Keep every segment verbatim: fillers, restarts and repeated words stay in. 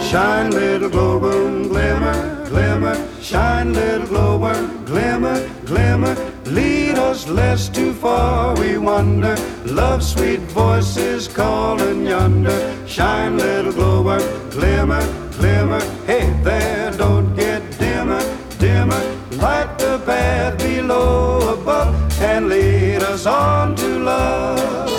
Shine, little glowworm, glimmer, glimmer. Shine, little glowworm, glimmer, glimmer. Lead us lest too far we wander. Love's sweet voices calling yonder. Shine, little glowworm, glimmer, glimmer. Hey there, don't get dimmer, dimmer. Light the path below, above, and lead us on to love.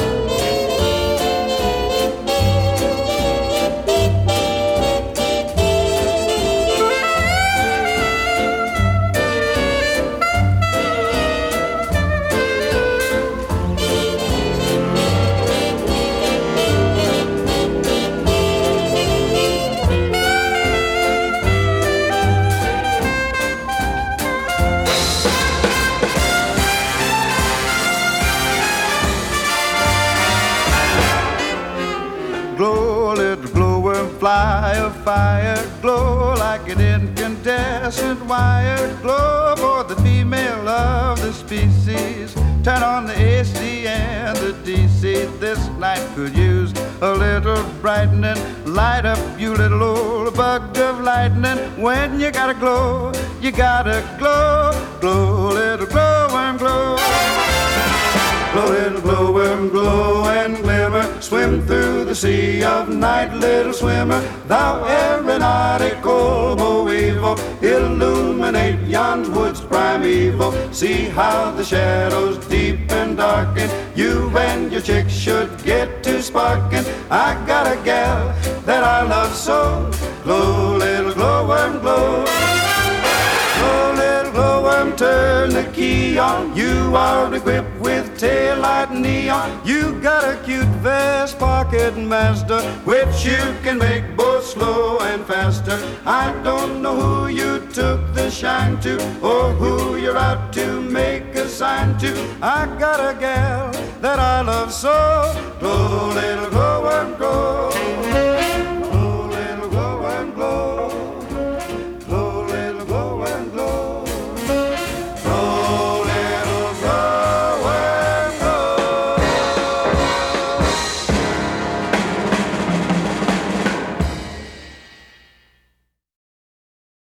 Glow, little glowworm, fly a fire. Glow like an incandescent wire. Glow for the female of the species. Turn on the A C and the D C. This night could use a little brightening. Light up, you little old bug of lightning. When you gotta glow, you gotta glow. Glow, little glowworm, glow. Glow, little glowworm, glow and glimmer. Swim through the sea of night, little swimmer. Thou aeronautical boevo, illuminate yon woods primeval. See how the shadows deep and darken. You and your chick should get to sparking. I got a gal that I love so. Glow, little glowworm, glow. Glow, little glowworm, turn the key on. You are equipped with taillight neon. You got a cute vest pocket master, which you can make both slow and faster. I don't know who you took the shine to, or who you're out to make a sign to. I got a gal that I love so. Glow, little glowworm, glow.